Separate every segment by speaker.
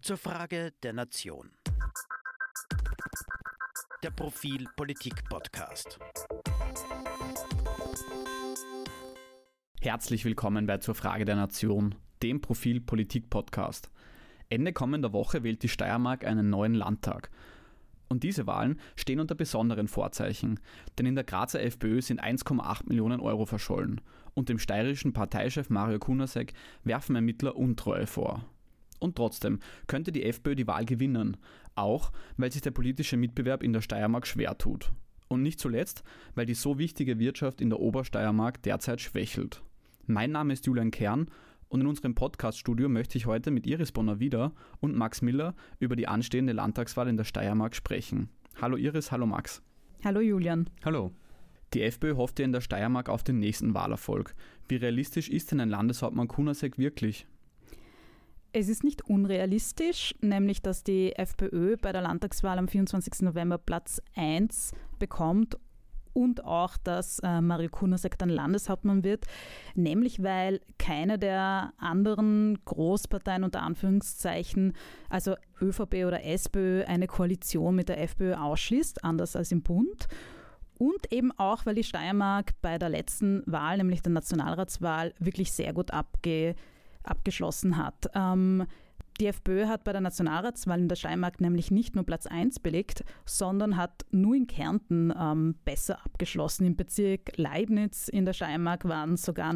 Speaker 1: Zur Frage der Nation. Der Profil Politik Podcast.
Speaker 2: Herzlich willkommen bei Zur Frage der Nation, dem Profil Politik Podcast. Ende kommender Woche wählt die Steiermark einen neuen Landtag. Und diese Wahlen stehen unter besonderen Vorzeichen, denn in der Grazer FPÖ sind 1,8 Millionen Euro verschollen und dem steirischen Parteichef Mario Kunasek werfen Ermittler Untreue vor. Und trotzdem könnte die FPÖ die Wahl gewinnen, auch weil sich der politische Mitbewerb in der Steiermark schwer tut. Und nicht zuletzt, weil die so wichtige Wirtschaft in der Obersteiermark derzeit schwächelt. Mein Name ist Julian Kern und in unserem Podcast-Studio möchte ich heute mit Iris Bonner-Wieder und Max Miller über die anstehende Landtagswahl in der Steiermark sprechen. Hallo Iris, hallo Max.
Speaker 3: Hallo Julian.
Speaker 2: Hallo. Die FPÖ hofft ja in der Steiermark auf den nächsten Wahlerfolg. Wie realistisch ist denn ein Landeshauptmann Kunasek wirklich?
Speaker 3: Es ist nicht unrealistisch, nämlich dass die FPÖ bei der Landtagswahl am 24. November Platz 1 bekommt und auch, dass Mario Kunasek dann Landeshauptmann wird, nämlich weil keine der anderen Großparteien unter Anführungszeichen, also ÖVP oder SPÖ, eine Koalition mit der FPÖ ausschließt, anders als im Bund. Und eben auch, weil die Steiermark bei der letzten Wahl, nämlich der Nationalratswahl, wirklich sehr gut abgeschlossen hat. Die FPÖ hat bei der Nationalratswahl in der Steiermark nämlich nicht nur Platz 1 belegt, sondern hat nur in Kärnten besser abgeschlossen. Im Bezirk Leibniz in der Steiermark waren es sogar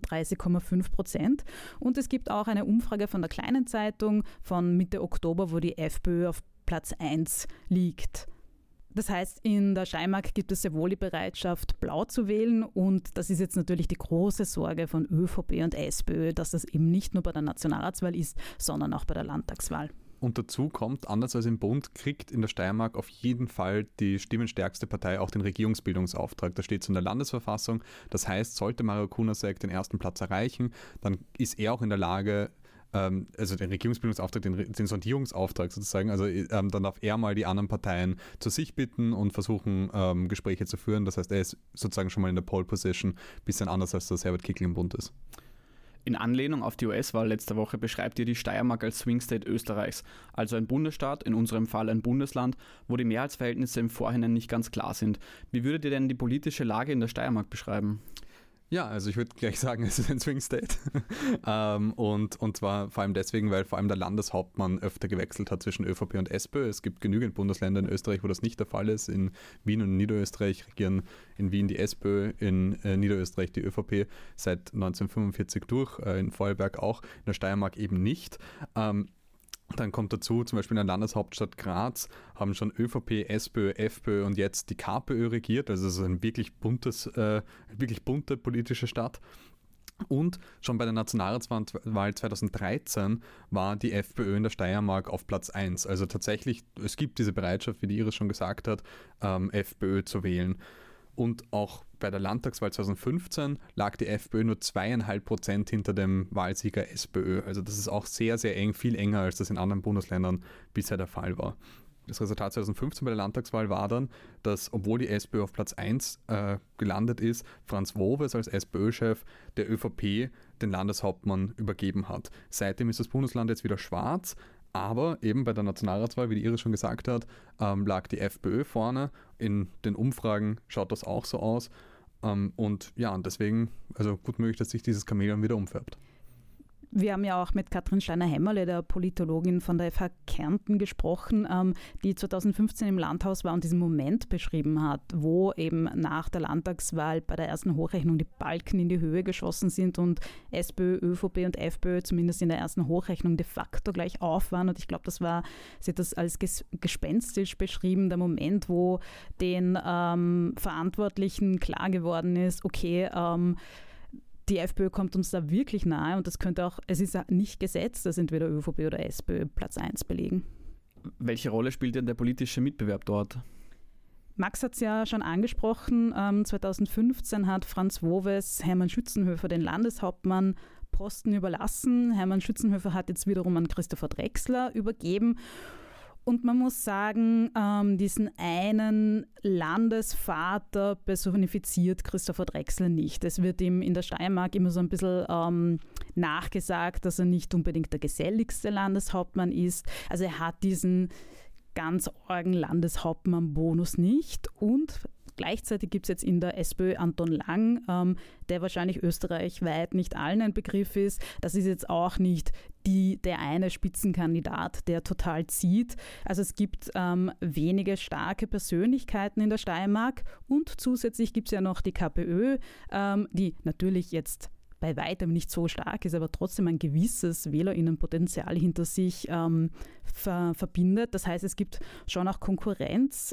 Speaker 3: 39,5%. Und es gibt auch eine Umfrage von der Kleinen Zeitung von Mitte Oktober, wo die FPÖ auf Platz 1 liegt. Das heißt, in der Steiermark gibt es sehr wohl die Bereitschaft, blau zu wählen, und das ist jetzt natürlich die große Sorge von ÖVP und SPÖ, dass das eben nicht nur bei der Nationalratswahl ist, sondern auch bei der Landtagswahl.
Speaker 4: Und dazu kommt, anders als im Bund, kriegt in der Steiermark auf jeden Fall die stimmenstärkste Partei auch den Regierungsbildungsauftrag. Da steht es in der Landesverfassung. Das heißt, sollte Mario Kunasek den ersten Platz erreichen, dann ist er auch in der Lage, also den Regierungsbildungsauftrag, den Sondierungsauftrag sozusagen, also dann darf er mal die anderen Parteien zu sich bitten und versuchen, Gespräche zu führen. Das heißt, er ist sozusagen schon mal in der Pole Position, bisschen anders als das Herbert Kickl im Bund ist.
Speaker 2: In Anlehnung auf die US-Wahl letzte Woche beschreibt ihr die Steiermark als Swing State Österreichs, also ein Bundesstaat, in unserem Fall ein Bundesland, wo die Mehrheitsverhältnisse im Vorhinein nicht ganz klar sind. Wie würdet ihr denn die politische Lage in der Steiermark beschreiben?
Speaker 4: Ja, also ich würde gleich sagen, es ist ein Swing State. Und zwar vor allem deswegen, weil vor allem der Landeshauptmann öfter gewechselt hat zwischen ÖVP und SPÖ. Es gibt genügend Bundesländer in Österreich, wo das nicht der Fall ist. In Wien und in Niederösterreich regieren in Wien die SPÖ, in Niederösterreich die ÖVP seit 1945 durch, in Vorarlberg auch, in der Steiermark eben nicht. Dann kommt dazu, zum Beispiel in der Landeshauptstadt Graz haben schon ÖVP, SPÖ, FPÖ und jetzt die KPÖ regiert. Also es ist ein wirklich bunte politische Stadt. Und schon bei der Nationalratswahl 2013 war die FPÖ in der Steiermark auf Platz 1. Also tatsächlich, es gibt diese Bereitschaft, wie die Iris schon gesagt hat, FPÖ zu wählen. Und auch bei der Landtagswahl 2015 lag die FPÖ nur 2,5% hinter dem Wahlsieger SPÖ. Also das ist auch sehr, sehr eng, viel enger, als das in anderen Bundesländern bisher der Fall war. Das Resultat 2015 bei der Landtagswahl war dann, dass, obwohl die SPÖ auf Platz 1 gelandet ist, Franz Woves als SPÖ-Chef der ÖVP den Landeshauptmann übergeben hat. Seitdem ist das Bundesland jetzt wieder schwarz. Aber eben bei der Nationalratswahl, wie die Iris schon gesagt hat, lag die FPÖ vorne. In den Umfragen schaut das auch so aus. Und deswegen, also gut möglich, dass sich dieses Chamäleon wieder umfärbt.
Speaker 3: Wir haben ja auch mit Katrin Steiner-Hämmerle, der Politologin von der FH Kärnten, gesprochen, die 2015 im Landhaus war und diesen Moment beschrieben hat, wo eben nach der Landtagswahl bei der ersten Hochrechnung die Balken in die Höhe geschossen sind und SPÖ, ÖVP und FPÖ zumindest in der ersten Hochrechnung de facto gleich auf waren. Und ich glaube, sie hat das als gespenstisch beschrieben, der Moment, wo den Verantwortlichen klar geworden ist, okay, die FPÖ kommt uns da wirklich nahe, und das könnte auch, es ist nicht gesetzt, dass entweder ÖVP oder SPÖ Platz 1 belegen.
Speaker 2: Welche Rolle spielt denn der politische Mitbewerb dort?
Speaker 3: Max hat es ja schon angesprochen, 2015 hat Franz Woves Hermann Schützenhöfer den Landeshauptmann Posten überlassen. Hermann Schützenhöfer hat jetzt wiederum an Christopher Drexler übergeben. Und man muss sagen, diesen einen Landesvater personifiziert Christopher Drechsler nicht. Es wird ihm in der Steiermark immer so ein bisschen nachgesagt, dass er nicht unbedingt der geselligste Landeshauptmann ist. Also er hat diesen ganz argen Landeshauptmann-Bonus nicht. Und gleichzeitig gibt es jetzt in der SPÖ Anton Lang, der wahrscheinlich österreichweit nicht allen ein Begriff ist. Das ist jetzt auch nicht der eine Spitzenkandidat, der total zieht. Also es gibt wenige starke Persönlichkeiten in der Steiermark und zusätzlich gibt es ja noch die KPÖ, die natürlich jetzt bei weitem nicht so stark ist, aber trotzdem ein gewisses WählerInnenpotenzial hinter sich verbindet. Das heißt, es gibt schon auch Konkurrenz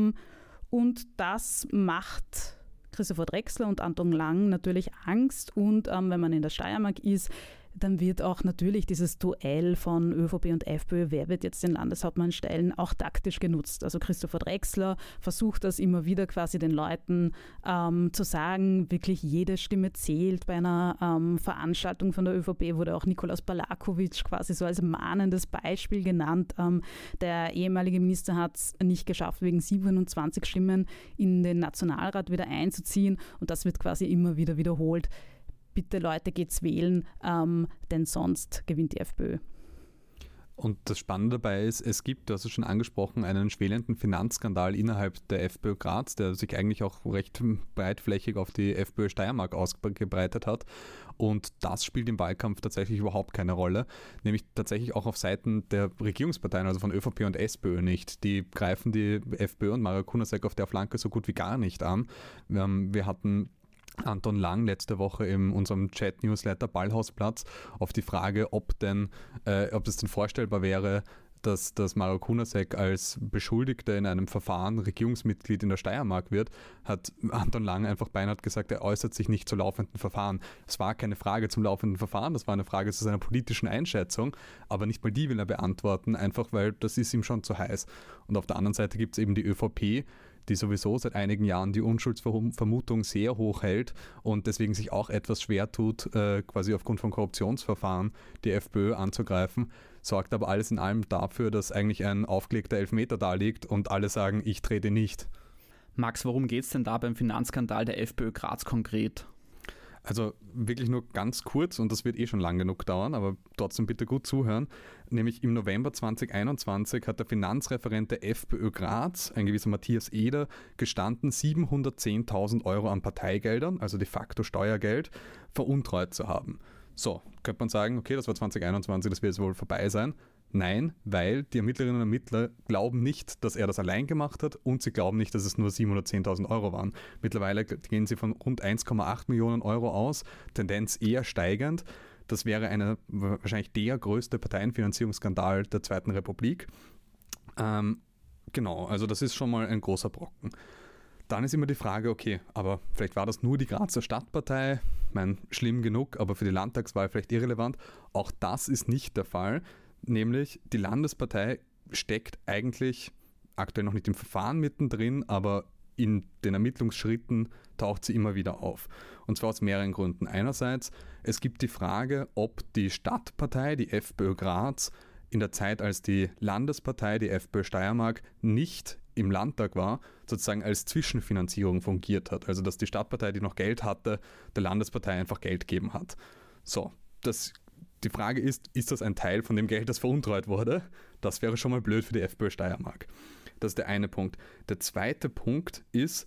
Speaker 3: und das macht Christopher Drechsler und Anton Lang natürlich Angst und wenn man in der Steiermark ist, dann wird auch natürlich dieses Duell von ÖVP und FPÖ, wer wird jetzt den Landeshauptmann stellen, auch taktisch genutzt. Also Christopher Drechsler versucht das immer wieder quasi den Leuten zu sagen, wirklich jede Stimme zählt. Bei einer Veranstaltung von der ÖVP wurde auch Nikolaus Balakovic quasi so als mahnendes Beispiel genannt. Der ehemalige Minister hat es nicht geschafft, wegen 27 Stimmen in den Nationalrat wieder einzuziehen und das wird quasi immer wieder wiederholt. Bitte Leute, geht's wählen, denn sonst gewinnt die FPÖ.
Speaker 4: Und das Spannende dabei ist, es gibt, du hast es schon angesprochen, einen schwelenden Finanzskandal innerhalb der FPÖ Graz, der sich eigentlich auch recht breitflächig auf die FPÖ Steiermark ausgebreitet hat. Und das spielt im Wahlkampf tatsächlich überhaupt keine Rolle, nämlich tatsächlich auch auf Seiten der Regierungsparteien, also von ÖVP und SPÖ nicht. Die greifen die FPÖ und Mario Kunasek auf der Flanke so gut wie gar nicht an. Wir hatten Anton Lang letzte Woche in unserem Chat-Newsletter Ballhausplatz auf die Frage, ob es denn vorstellbar wäre, dass Mario Kunasek als Beschuldigter in einem Verfahren Regierungsmitglied in der Steiermark wird, hat Anton Lang einfach beinahe gesagt, er äußert sich nicht zu laufenden Verfahren. Es war keine Frage zum laufenden Verfahren, das war eine Frage zu seiner politischen Einschätzung, aber nicht mal die will er beantworten, einfach weil das ist ihm schon zu heiß. Und auf der anderen Seite gibt es eben die ÖVP, die sowieso seit einigen Jahren die Unschuldsvermutung sehr hoch hält und deswegen sich auch etwas schwer tut, quasi aufgrund von Korruptionsverfahren die FPÖ anzugreifen, sorgt aber alles in allem dafür, dass eigentlich ein aufgelegter Elfmeter da liegt und alle sagen, ich trete nicht.
Speaker 2: Max, worum geht es denn da beim Finanzskandal der FPÖ Graz konkret?
Speaker 4: Also wirklich nur ganz kurz und das wird schon lang genug dauern, aber trotzdem bitte gut zuhören. Nämlich im November 2021 hat der Finanzreferent der FPÖ Graz, ein gewisser Matthias Eder, gestanden, 710.000 Euro an Parteigeldern, also de facto Steuergeld, veruntreut zu haben. So, könnte man sagen, okay, das war 2021, das wird jetzt wohl vorbei sein. Nein, weil die Ermittlerinnen und Ermittler glauben nicht, dass er das allein gemacht hat und sie glauben nicht, dass es nur 710.000 Euro waren. Mittlerweile gehen sie von rund 1,8 Millionen Euro aus, Tendenz eher steigend. Das wäre wahrscheinlich der größte Parteienfinanzierungsskandal der Zweiten Republik. Genau, also das ist schon mal ein großer Brocken. Dann ist immer die Frage, okay, aber vielleicht war das nur die Grazer Stadtpartei, schlimm genug, aber für die Landtagswahl vielleicht irrelevant. Auch das ist nicht der Fall. Nämlich die Landespartei steckt eigentlich aktuell noch nicht im Verfahren mittendrin, aber in den Ermittlungsschritten taucht sie immer wieder auf. Und zwar aus mehreren Gründen. Einerseits, es gibt die Frage, ob die Stadtpartei, die FPÖ Graz, in der Zeit, als die Landespartei, die FPÖ Steiermark, nicht im Landtag war, sozusagen als Zwischenfinanzierung fungiert hat. Also dass die Stadtpartei, die noch Geld hatte, der Landespartei einfach Geld gegeben hat. So, die Frage ist das ein Teil von dem Geld, das veruntreut wurde? Das wäre schon mal blöd für die FPÖ Steiermark. Das ist der eine Punkt. Der zweite Punkt ist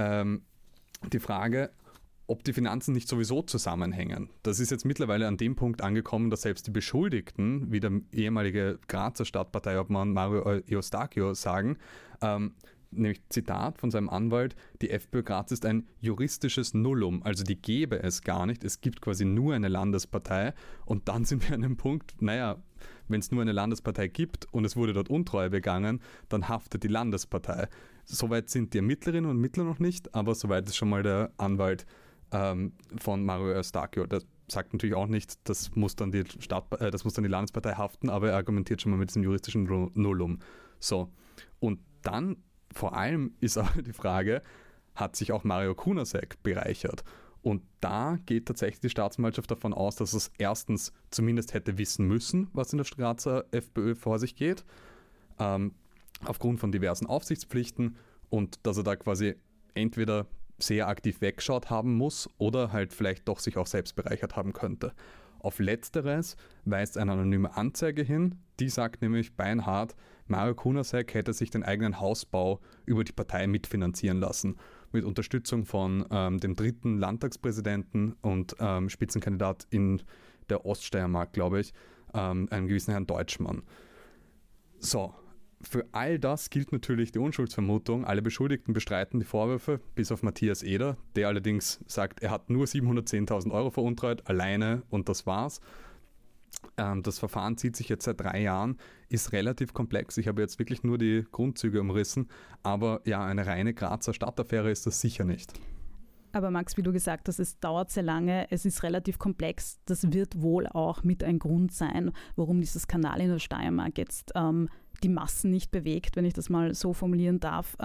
Speaker 4: die Frage, ob die Finanzen nicht sowieso zusammenhängen. Das ist jetzt mittlerweile an dem Punkt angekommen, dass selbst die Beschuldigten, wie der ehemalige Grazer Stadtparteiobmann Mario Eustáquio sagen, nämlich Zitat von seinem Anwalt, die FPÖ Graz ist ein juristisches Nullum, also die gäbe es gar nicht, es gibt quasi nur eine Landespartei und dann sind wir an dem Punkt, wenn es nur eine Landespartei gibt und es wurde dort Untreue begangen, dann haftet die Landespartei. Soweit sind die Ermittlerinnen und Ermittler noch nicht, aber soweit ist schon mal der Anwalt von Mario Eustáquio. Der sagt natürlich auch nicht, das muss dann die Landespartei haften, aber er argumentiert schon mal mit diesem juristischen Nullum. So, und dann vor allem ist aber die Frage, hat sich auch Mario Kunasek bereichert? Und da geht tatsächlich die Staatsanwaltschaft davon aus, dass es erstens zumindest hätte wissen müssen, was in der Grazer FPÖ vor sich geht. aufgrund von diversen Aufsichtspflichten und dass er da quasi entweder sehr aktiv weggeschaut haben muss oder halt vielleicht doch sich auch selbst bereichert haben könnte. Auf Letzteres weist eine anonyme Anzeige hin, die sagt nämlich beinhart, Mario Kunasek hätte sich den eigenen Hausbau über die Partei mitfinanzieren lassen, mit Unterstützung von dem 3. Landtagspräsidenten und Spitzenkandidat in der Oststeiermark, glaube ich, einem gewissen Herrn Deutschmann. So, für all das gilt natürlich die Unschuldsvermutung. Alle Beschuldigten bestreiten die Vorwürfe, bis auf Matthias Eder, der allerdings sagt, er hat nur 710.000 Euro veruntreut, alleine und das war's. Das Verfahren zieht sich jetzt seit 3 Jahren, ist relativ komplex. Ich habe jetzt wirklich nur die Grundzüge umrissen, aber ja, eine reine Grazer Stadtaffäre ist das sicher nicht.
Speaker 3: Aber Max, wie du gesagt hast, es dauert sehr lange, es ist relativ komplex. Das wird wohl auch mit ein Grund sein, warum dieser Skandal in der Steiermark jetzt die Massen nicht bewegt, wenn ich das mal so formulieren darf.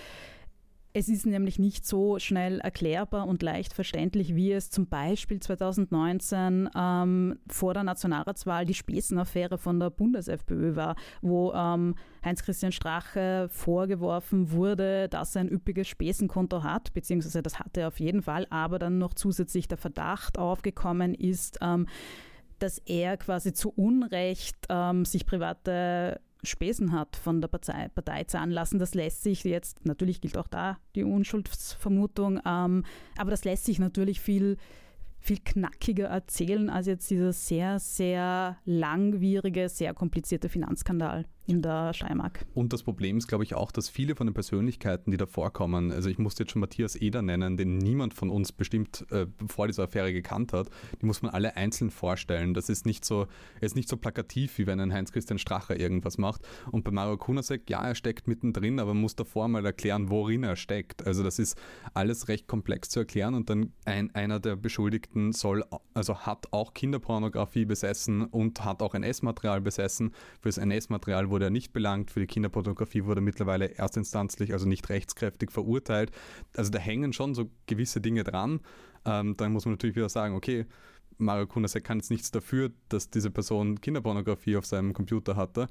Speaker 3: Es ist nämlich nicht so schnell erklärbar und leicht verständlich, wie es zum Beispiel 2019 vor der Nationalratswahl die Spesen-Affäre von der Bundes-FPÖ war, wo Heinz-Christian Strache vorgeworfen wurde, dass er ein üppiges Spesenkonto hat, beziehungsweise das hatte er auf jeden Fall, aber dann noch zusätzlich der Verdacht aufgekommen ist, dass er quasi zu Unrecht sich private Spesen hat von der Partei zahlen lassen. Das lässt sich jetzt, natürlich gilt auch da die Unschuldsvermutung, aber das lässt sich natürlich viel knackiger erzählen als jetzt dieser sehr, sehr langwierige, sehr komplizierte Finanzskandal in der Steiermark.
Speaker 4: Und das Problem ist, glaube ich, auch, dass viele von den Persönlichkeiten, die da vorkommen, also ich musste jetzt schon Matthias Eder nennen, den niemand von uns bestimmt vor dieser Affäre gekannt hat, die muss man alle einzeln vorstellen. Das ist nicht so plakativ, wie wenn ein Heinz-Christian Strache irgendwas macht. Und bei Mario Kunasek, ja, er steckt mittendrin, aber man muss davor mal erklären, worin er steckt. Also das ist alles recht komplex zu erklären und dann einer der Beschuldigten hat auch Kinderpornografie besessen und hat auch NS-Material besessen. Für das NS-Material wurde er nicht belangt, für die Kinderpornografie wurde er mittlerweile erstinstanzlich, also nicht rechtskräftig verurteilt. Also da hängen schon so gewisse Dinge dran. Dann muss man natürlich wieder sagen, okay, Mario Kunasek kann jetzt nichts dafür, dass diese Person Kinderpornografie auf seinem Computer hatte.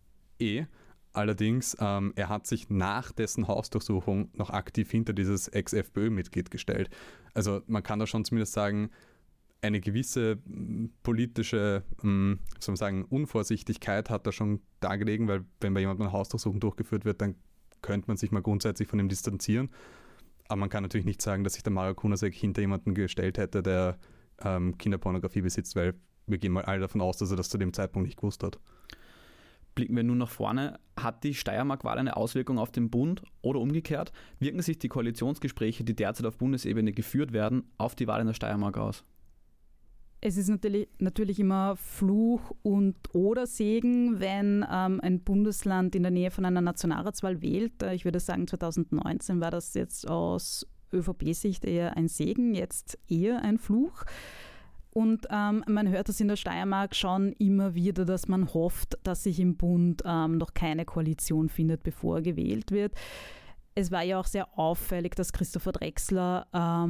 Speaker 4: Allerdings, er hat sich nach dessen Hausdurchsuchung noch aktiv hinter dieses Ex-FPÖ-Mitglied gestellt. Also man kann da schon zumindest sagen, eine gewisse politische Unvorsichtigkeit hat da schon dargelegen, weil wenn bei jemandem eine Hausdurchsuchung durchgeführt wird, dann könnte man sich mal grundsätzlich von ihm distanzieren. Aber man kann natürlich nicht sagen, dass sich der Mario Kunasek hinter jemanden gestellt hätte, der Kinderpornografie besitzt, weil wir gehen mal alle davon aus, dass er das zu dem Zeitpunkt nicht gewusst hat.
Speaker 2: Blicken wir nun nach vorne. Hat die Steiermark-Wahl eine Auswirkung auf den Bund oder umgekehrt? Wirken sich die Koalitionsgespräche, die derzeit auf Bundesebene geführt werden, auf die Wahl in der Steiermark aus?
Speaker 3: Es ist natürlich immer Fluch und oder Segen, wenn ein Bundesland in der Nähe von einer Nationalratswahl wählt. Ich würde sagen, 2019 war das jetzt aus ÖVP-Sicht eher ein Segen, jetzt eher ein Fluch. Und man hört das in der Steiermark schon immer wieder, dass man hofft, dass sich im Bund noch keine Koalition findet, bevor gewählt wird. Es war ja auch sehr auffällig, dass Christopher Drexler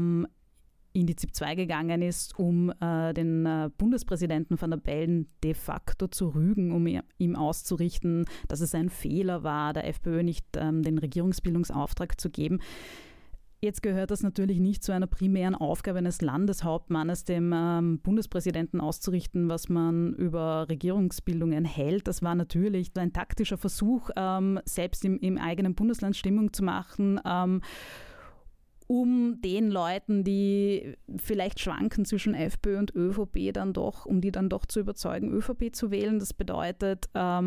Speaker 3: in die ZIP 2 gegangen ist, um den Bundespräsidenten Van der Bellen de facto zu rügen, um ihm auszurichten, dass es ein Fehler war, der FPÖ nicht den Regierungsbildungsauftrag zu geben. Jetzt gehört das natürlich nicht zu einer primären Aufgabe eines Landeshauptmannes, dem Bundespräsidenten auszurichten, was man über Regierungsbildungen hält. Das war natürlich ein taktischer Versuch, selbst im eigenen Bundesland Stimmung zu machen, um den Leuten, die vielleicht schwanken zwischen FPÖ und ÖVP, um die dann doch zu überzeugen, ÖVP zu wählen. Das bedeutet,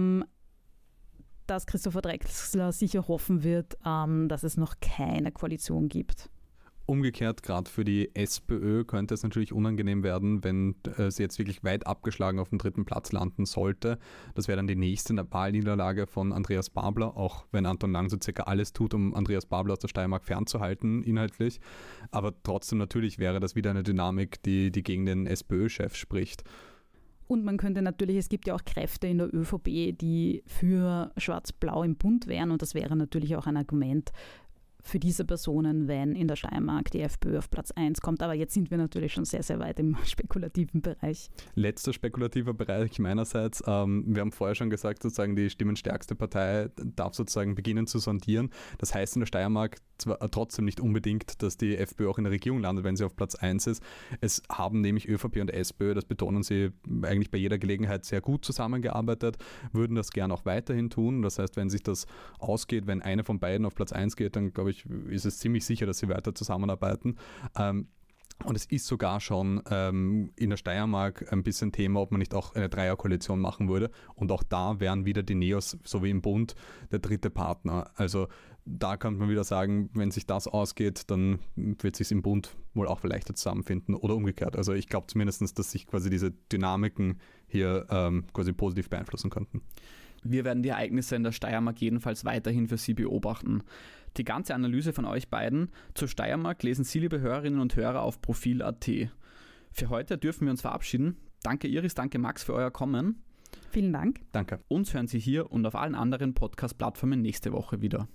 Speaker 3: dass Christopher Drexler sicher hoffen wird, dass es noch keine Koalition gibt.
Speaker 4: Umgekehrt, gerade für die SPÖ könnte es natürlich unangenehm werden, wenn sie jetzt wirklich weit abgeschlagen auf dem 3. Platz landen sollte. Das wäre dann die nächste Wahlniederlage von Andreas Babler, auch wenn Anton Lang so circa alles tut, um Andreas Babler aus der Steiermark fernzuhalten, inhaltlich. Aber trotzdem natürlich wäre das wieder eine Dynamik, die gegen den SPÖ-Chef spricht.
Speaker 3: Und man könnte natürlich, es gibt ja auch Kräfte in der ÖVP, die für Schwarz-Blau im Bund wären und das wäre natürlich auch ein Argument für diese Personen, wenn in der Steiermark die FPÖ auf Platz 1 kommt. Aber jetzt sind wir natürlich schon sehr, sehr weit im spekulativen Bereich.
Speaker 4: Letzter spekulativer Bereich meinerseits. Wir haben vorher schon gesagt, sozusagen die stimmenstärkste Partei darf sozusagen beginnen zu sondieren. Das heißt in der Steiermark zwar trotzdem nicht unbedingt, dass die FPÖ auch in der Regierung landet, wenn sie auf Platz 1 ist. Es haben nämlich ÖVP und SPÖ, das betonen sie eigentlich bei jeder Gelegenheit, sehr gut zusammengearbeitet, würden das gern auch weiterhin tun. Das heißt, wenn sich das ausgeht, wenn eine von beiden auf Platz 1 geht, dann glaube ich, ist es ziemlich sicher, dass sie weiter zusammenarbeiten. Und es ist sogar schon in der Steiermark ein bisschen Thema, ob man nicht auch eine Dreierkoalition machen würde. Und auch da wären wieder die Neos, so wie im Bund, der dritte Partner. Also da kann man wieder sagen, wenn sich das ausgeht, dann wird sich im Bund wohl auch leichter zusammenfinden oder umgekehrt. Also ich glaube zumindest, dass sich quasi diese Dynamiken hier quasi positiv beeinflussen könnten.
Speaker 2: Wir werden die Ereignisse in der Steiermark jedenfalls weiterhin für Sie beobachten. Die ganze Analyse von euch beiden zur Steiermark lesen Sie, liebe Hörerinnen und Hörer, auf Profil.at. Für heute dürfen wir uns verabschieden. Danke Iris, danke Max für euer Kommen.
Speaker 3: Vielen Dank.
Speaker 4: Danke.
Speaker 2: Uns hören Sie hier und auf allen anderen Podcast-Plattformen nächste Woche wieder.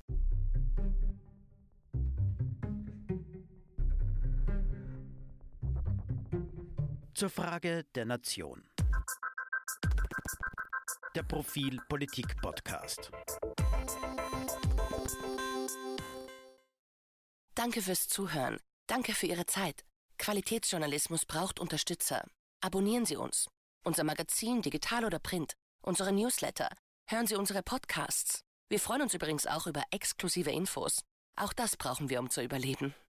Speaker 1: Zur Frage der Nation. Der Profil Politik Podcast.
Speaker 5: Danke fürs Zuhören. Danke für Ihre Zeit. Qualitätsjournalismus braucht Unterstützer. Abonnieren Sie uns. Unser Magazin, digital oder print. Unsere Newsletter. Hören Sie unsere Podcasts. Wir freuen uns übrigens auch über exklusive Infos. Auch das brauchen wir, um zu überleben.